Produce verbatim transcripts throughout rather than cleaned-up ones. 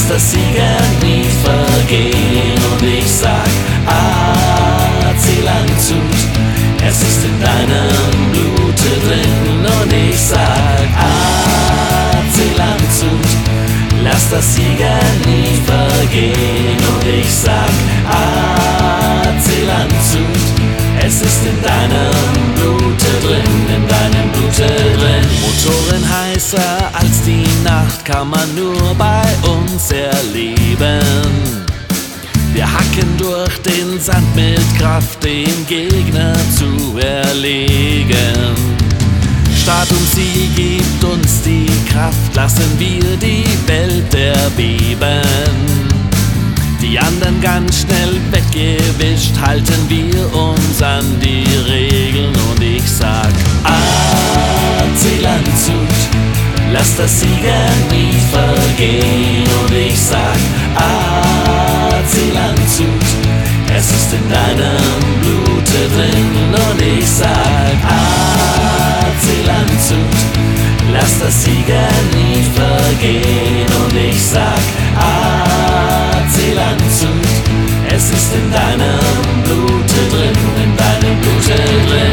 das Siegen nie vergehen. Und ich sag, A C Landshut, es ist in deinem Blute drin. Und ich sag, A C Landshut, lass das Siegen nie vergehen. Und ich sag, A C Landshut, es ist in deinem Blute drin, in deinem Blute drin. Motoren heißer als die Nacht kann man nur bei uns erleben. Wir hacken durch den Sand mit Kraft, den Gegner zu erlegen. Start und Sieg gibt uns die Kraft, lassen wir die Welt erbeben. Die anderen ganz schnell weggewischt, halten wir uns an die Regeln. Und ich sag, A C Landshut, lass das Siegen nie vergehen. Und ich sag, A C Landshut, es ist in deinem Blute drin. Und ich sag, A C Landshut, lass das Siegen nie vergehen. Und ich sag, A C Landshut, es ist in deinem Blute drin, in deinem Blute drin.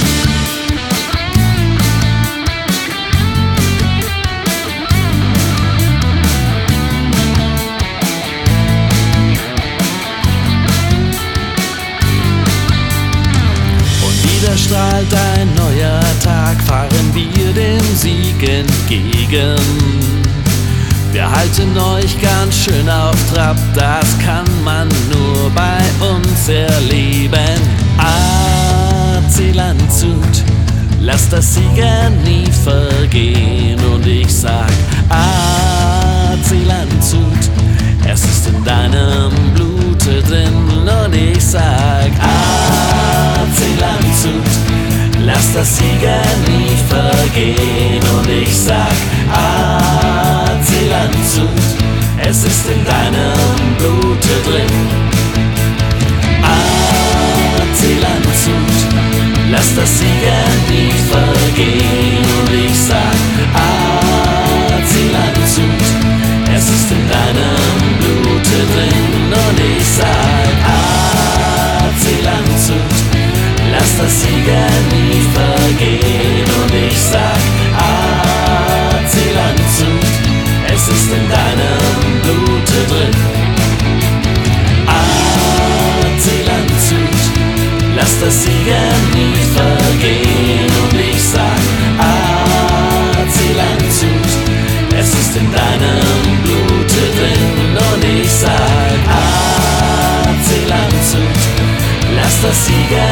Und wieder strahlt ein neuer Tag, fahren wir dem Sieg entgegen. Wir halten euch ganz schön auf Trab, das kann man nur bei uns erleben. A C Landshut, lass das Siegen nie vergehen. Und ich sag, A C Landshut, es ist in deinem Blute drin. Und ich sag, A C Landshut, lass das Siegen nie vergehen. Und ich sag, A C Landshut, es ist in deinem Blute drin. A C Landshut, lass das Siegen nie vergehen. Und ich sag, A C Landshut, es ist in deinem Blute drin. Und ich sag, A C Landshut, lass das Siegen nie vergehen. Und ich sag, A C Landshut, es ist in deinem Blute drin. A C Landshut, lass das Siegen nie vergehen. Und ich sag, A C Landshut, es ist in deinem Blute drin. Und ich sag, A C Landshut, lass das Siegen